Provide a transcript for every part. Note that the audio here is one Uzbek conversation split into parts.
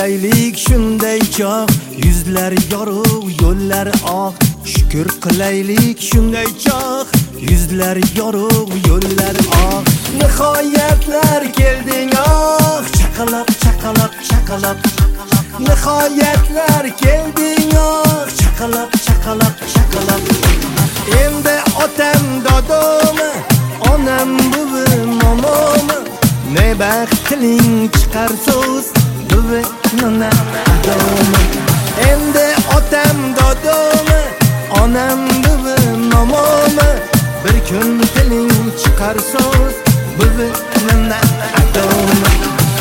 qilaylik shunday choq, yuzlar yorug' yo'llar oq. Shukr qilaylik shunday choq, yuzlar yorug' yo'llar oq. Nihoyatlar kelding oq, chaqaloq chaqaloq chaqaloq. Nihoyatlar kelding oq, chaqaloq chaqaloq chaqaloq. Endi otam dodomi, onam buvim momomi, ne baxtling chiqar so'z buvi nona domi. Endi otam dodomi, onam buvim momomi, bir kun tiling chiqar so'z buvi nona domi.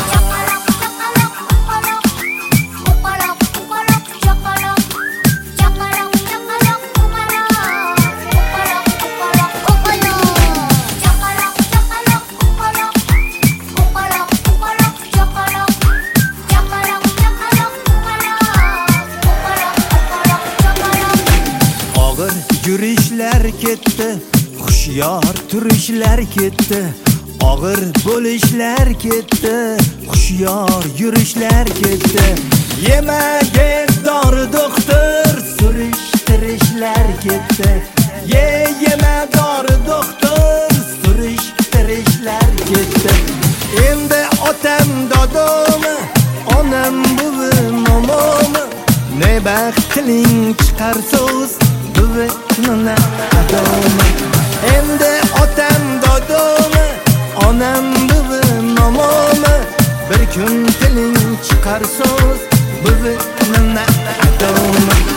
Yurishlar ketdi, xushyor turishlar ketdi. Og'ir bo'lishlar ketdi, xushyor yurishlar ketdi. Yemaga dori doktor, surishtirishlar ketdi. Yema dori doktor, surishtirishlar ketdi. Endi otam dodomi, onam buvim momomi, ne baxtling chiqar so'z buvi nona domi. Endi otam dodomi, onam buvim momomi, bir kun tiling chiqar so'z buvi nona domi.